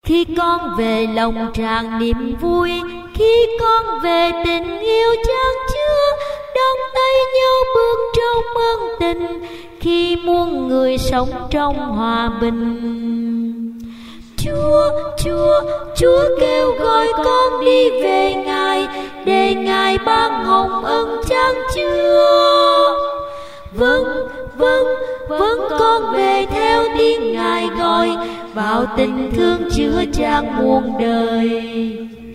Khi con về lòng tràn niềm vui, khi con về tình yêu chan chứa, đón tay nhau bước trong ân tình, khi muôn người sống trong hòa bình. Chúa kêu gọi con đi về Ngài, để Ngài ban hồng ân chan chứa. Vâng, con về theo tiếng Ngài gọi, vào tình thương chứa chan muôn đời.